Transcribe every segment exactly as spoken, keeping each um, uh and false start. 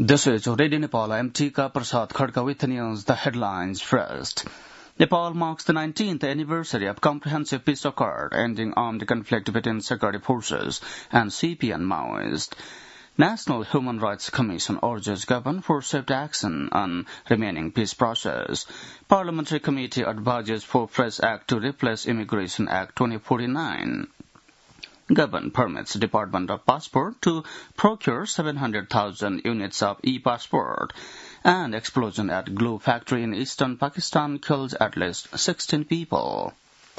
This is Radio Nepal. I'm Tika Prasad Khadka with the news. The headlines first. Nepal marks the nineteenth anniversary of comprehensive peace accord ending armed conflict between security forces and C P and Maoist. National Human Rights Commission urges government for swift action on remaining peace process. Parliamentary Committee advises for fresh act to replace Immigration Act twenty forty-nine. Government permits Department of Passport to procure seven hundred thousand units of e-passport. And explosion at glue factory in eastern Pakistan kills at least sixteen people.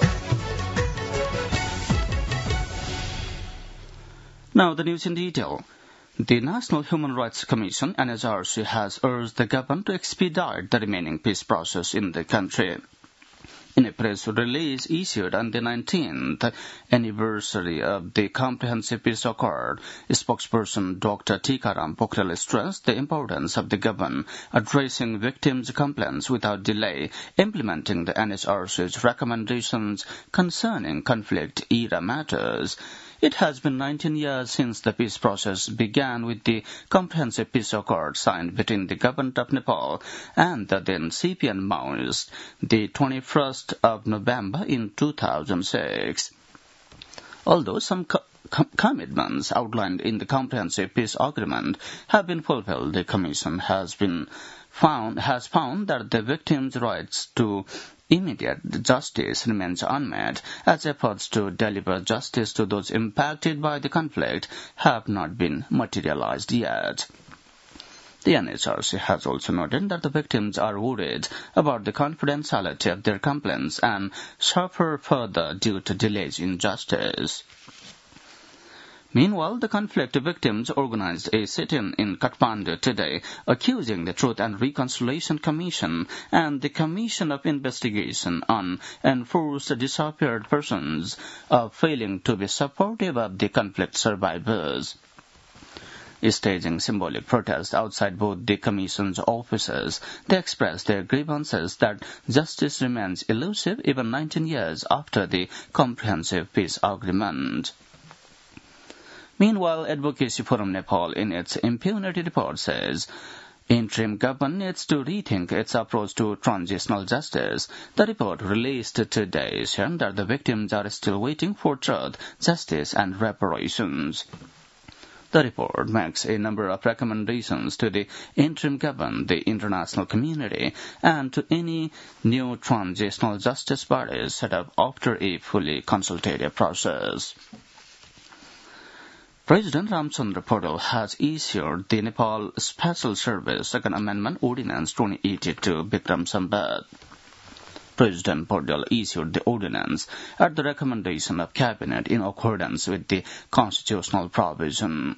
Now the news in detail. The National Human Rights Commission, N H R C, has urged the government to expedite the remaining peace process in the country. In a press release issued on the nineteenth anniversary of the Comprehensive Peace Accord, spokesperson Doctor Tikaram Pokhrel stressed the importance of the government addressing victims' complaints without delay, implementing the N H R C's recommendations concerning conflict-era matters. It has been nineteen years since the peace process began with the Comprehensive Peace Accord signed between the government of Nepal and the then C P and Maoist, the twenty-first of November in two thousand six. Although some co- com- commitments outlined in the Comprehensive Peace Agreement have been fulfilled, the Commission has been found has found that the victims' rights to immediate justice remains unmet, as efforts to deliver justice to those impacted by the conflict have not been materialized yet. The N H R C has also noted that the victims are worried about the confidentiality of their complaints and suffer further due to delays in justice. Meanwhile, the conflict victims organized a sit-in in Kathmandu today, accusing the Truth and Reconciliation Commission and the Commission of Investigation on Enforced Disappeared Persons of failing to be supportive of the conflict survivors. Staging symbolic protests outside both the Commission's offices, they expressed their grievances that justice remains elusive even nineteen years after the Comprehensive Peace Agreement. Meanwhile, Advocacy Forum Nepal, in its impunity report, says interim government needs to rethink its approach to transitional justice. The report released today shows that the victims are still waiting for truth, justice, and reparations. The report makes a number of recommendations to the interim government, the international community, and to any new transitional justice bodies set up after a fully consultative process. President Ramchandra Paul has issued the Nepal Special Service Second Amendment Ordinance twenty eighty-two Bikram Sambat. President Paul issued the ordinance at the recommendation of Cabinet in accordance with the constitutional provision.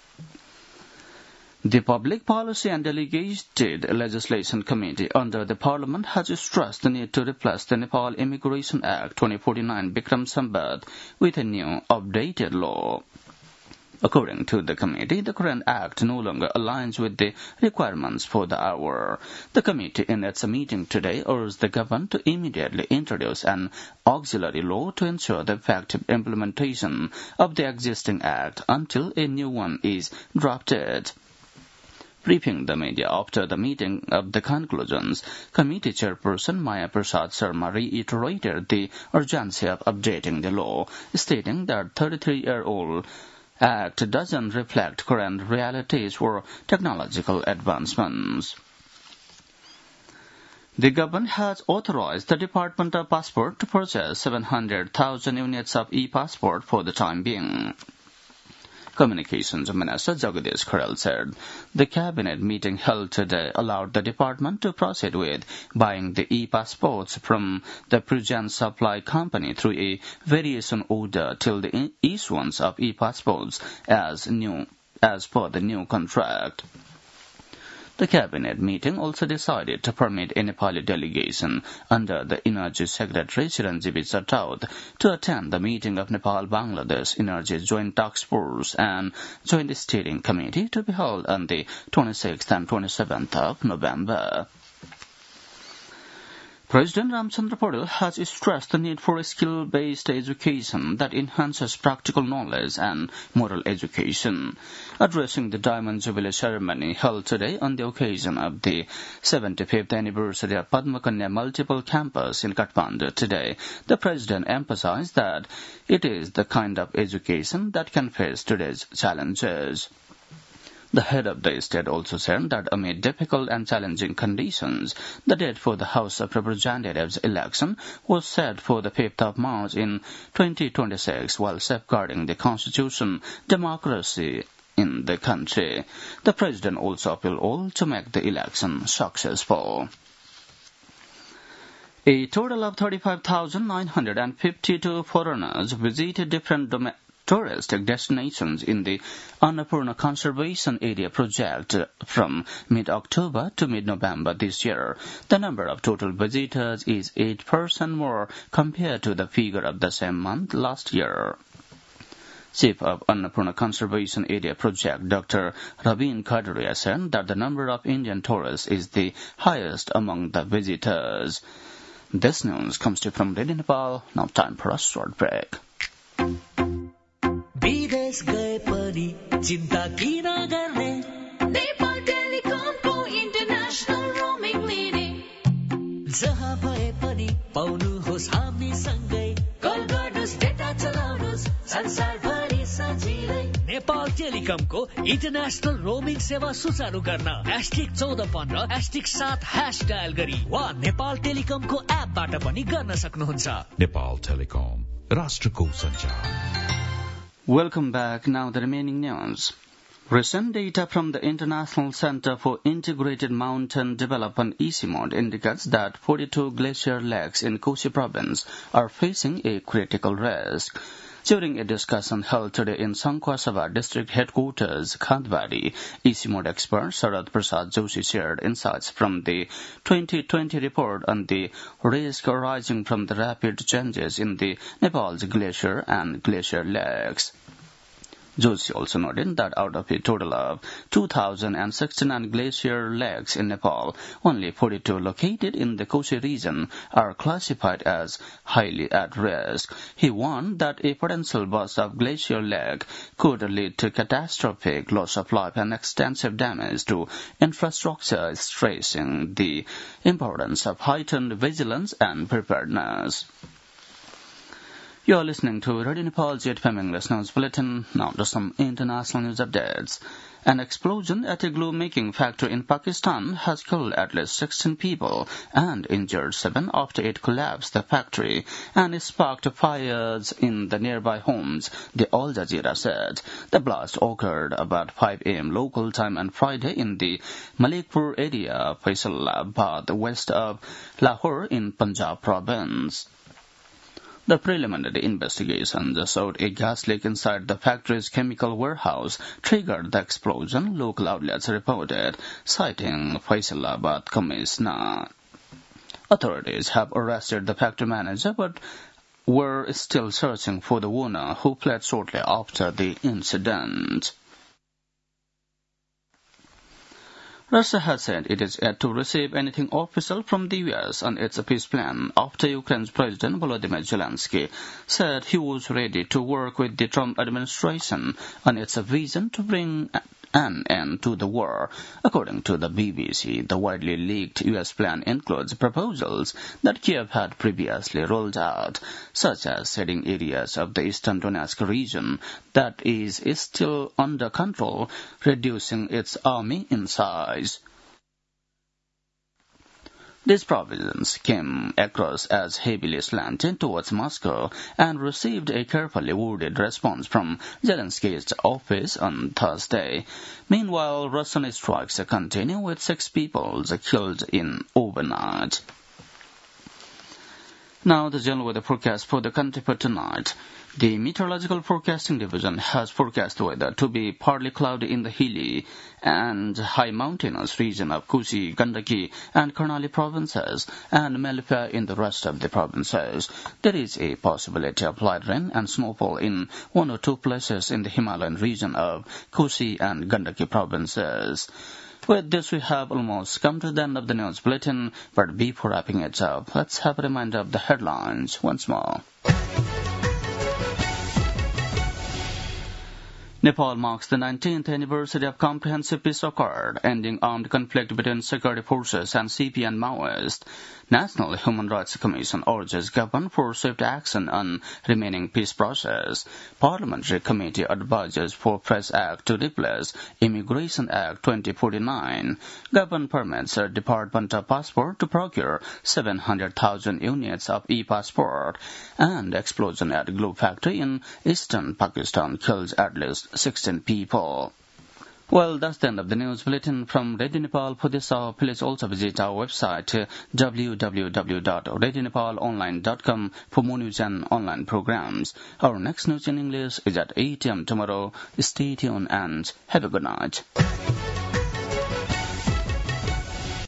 The Public Policy and Delegated Legislation Committee under the Parliament has stressed the need to replace the Nepal Immigration Act twenty forty-nine Bikram Sambat with a new, updated law. According to the committee, the current act no longer aligns with the requirements for the hour. The committee, in its meeting today, urged the government to immediately introduce an auxiliary law to ensure the effective implementation of the existing act until a new one is drafted. Briefing the media after the meeting of the conclusions, committee chairperson Maya Prasad Sharma reiterated the urgency of updating the law, stating that thirty-three-year-old Act doesn't reflect current realities for technological advancements. The government has authorized the Department of Passport to purchase seven hundred thousand units of e-passport for the time being. Communications Minister Jagadish Kharel said the cabinet meeting held today allowed the department to proceed with buying the e-passports from the Prudent Supply Company through a variation order till the issuance of e-passports as new as per the new contract. The cabinet meeting also decided to permit a Nepali delegation under the Energy Secretary Chiranjeevi Chataut to attend the meeting of Nepal-Bangladesh Energy Joint Task Force and Joint Steering Committee to be held on the twenty-sixth and twenty-seventh of November. President Ramchandra Paul has stressed the need for a skill-based education that enhances practical knowledge and moral education. Addressing the Diamond Jubilee ceremony held today on the occasion of the seventy-fifth anniversary of Padma Kanya Multiple Campus in Kathmandu today, the President emphasized that it is the kind of education that can face today's challenges. The head of the state also said that amid difficult and challenging conditions, the date for the House of Representatives election was set for the fifth of March in twenty twenty-six while safeguarding the constitution, democracy in the country. The President also appealed all to make the election successful. A total of thirty-five thousand nine hundred fifty-two foreigners visited different domestic touristic destinations in the Annapurna Conservation Area project from mid-October to mid-November this year. The number of total visitors is eight percent more compared to the figure of the same month last year. Chief of Annapurna Conservation Area Project, Doctor Raveen Kadaria, said that the number of Indian tourists is the highest among the visitors. This news comes to you from Radio Nepal. Now time for a short break. विदेश गए पनि चिन्ता किन गर्ने Nepal टेलिकमको international roaming लिने जहाँ भए पनि पाउनुहोस् हामी सँगै कल गर्नुहोस् डेटा चलाउनुहोस् संसारभरि सजिलै नेपाल टेलिकमको इन्टरनेशनल रोमिङ सेवा सुचारू गर्न एस्टिक चौध पन्ध्र एस्टिक सात ह्यास डायल गरी वा नेपाल टेलिकमको एपबाट पनि गर्न सक्नुहुन्छ. नेपाल टेलिकम राष्ट्रको सञ्चार. Welcome back. Now the remaining news. Recent data from the International Center for Integrated Mountain Development ICIMOD indicates that forty-two glacier lakes in Kosi province are facing a critical risk. During a discussion held today in Sankhwasabha district headquarters, Khandbari, ICIMOD expert Sharad Prasad Joshi shared insights from the twenty twenty report on the risk arising from the rapid changes in the Nepal's glacier and glacier lakes. Joshi also noted that out of a total of two thousand sixty-nine glacier lakes in Nepal, only forty-two located in the Kosi region are classified as highly at risk. He warned that a potential burst of glacier lake could lead to catastrophic loss of life and extensive damage to infrastructure, stressing the importance of heightened vigilance and preparedness. You are listening to Radio Nepal Jet F M English News Bulletin. Now to some international news updates. An explosion at a glue-making factory in Pakistan has killed at least sixteen people and injured seven after it collapsed the factory and sparked fires in the nearby homes, the Al Jazeera said. The blast occurred about five a.m. local time on Friday in the Malikpur area of Faisalabad, west of Lahore in Punjab province. The preliminary investigation showed a gas leak inside the factory's chemical warehouse triggered the explosion, local outlets reported, citing Faisalabad Commissioner. Authorities have arrested the factory manager but were still searching for the owner, who fled shortly after the incident. Russia has said it is yet to receive anything official from the U S on its peace plan after Ukraine's President Volodymyr Zelensky said he was ready to work with the Trump administration on its vision to bring an end to the war. According to the B B C, the widely leaked U S plan includes proposals that Kiev had previously rolled out, such as setting areas of the eastern Donetsk region that is still under control, reducing its army in size. These provisions came across as heavily slanted towards Moscow and received a carefully worded response from Zelensky's office on Thursday. Meanwhile, Russian strikes continue with six people killed in overnight. Now the general weather forecast for the country for tonight. The Meteorological Forecasting Division has forecast the weather to be partly cloudy in the hilly and high mountainous region of Kusi, Gandaki and Karnali provinces and mainly fair in the rest of the provinces. There is a possibility of light rain and snowfall in one or two places in the Himalayan region of Kusi and Gandaki provinces. With this, we have almost come to the end of the news bulletin, but before wrapping it up, let's have a reminder of the headlines once more. Nepal marks the nineteenth anniversary of Comprehensive Peace Accord, ending armed conflict between security forces and C P and Maoists. National Human Rights Commission urges government for swift action on remaining peace process. Parliamentary Committee advises for Press Act to replace Immigration Act twenty forty-nine. Government permits a Department of Passport to procure seven hundred thousand units of e-passport. And explosion at glue factory in eastern Pakistan kills at least sixteen people. Well, that's the end of the news bulletin from Radio Nepal for this hour. Please also visit our website w w w dot radio nepal online dot com for more news and online programs. Our next news in English is at eight a m tomorrow. Stay tuned and have a good night.